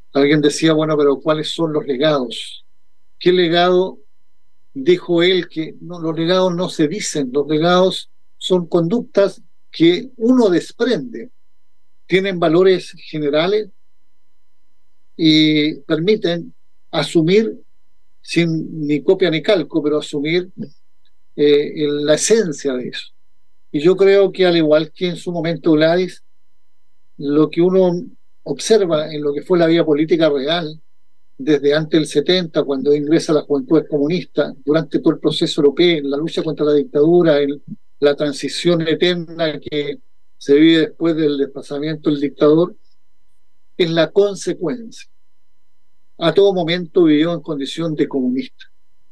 Alguien decía, bueno, pero ¿cuáles son los legados? ¿Qué legado dijo él? Que no, los legados no se dicen, los legados son conductas que uno desprende, tienen valores generales y permiten asumir, sin ni copia ni calco, pero asumir la esencia de eso. Y yo creo que al igual que en su momento Gladys, lo que uno observa en lo que fue la vida política real, desde antes del 70, cuando ingresa la juventud comunista, durante todo el proceso europeo, en la lucha contra la dictadura, en la transición eterna que se vive después del desplazamiento del dictador, es la consecuencia. A todo momento vivió en condición de comunista.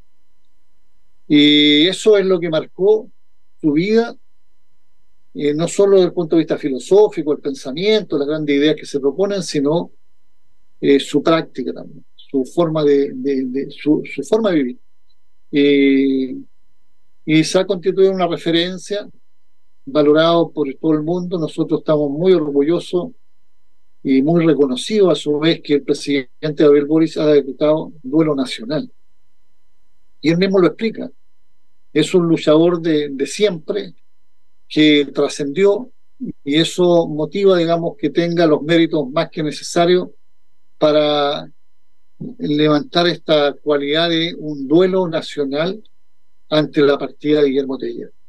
Y eso es lo que marcó su vida, no solo desde el punto de vista filosófico, el pensamiento, las grandes ideas que se proponen, sino su práctica también, su forma su forma de vivir. Y se ha constituido una referencia valorado por todo el mundo. Nosotros estamos muy orgullosos y muy reconocidos a su vez que el presidente Gabriel Boric ha decretado duelo nacional. Y él mismo lo explica. Es un luchador de siempre que trascendió y eso motiva, digamos, que tenga los méritos más que necesarios para levantar esta cualidad de un duelo nacional ante la partida de Guillermo Tellier.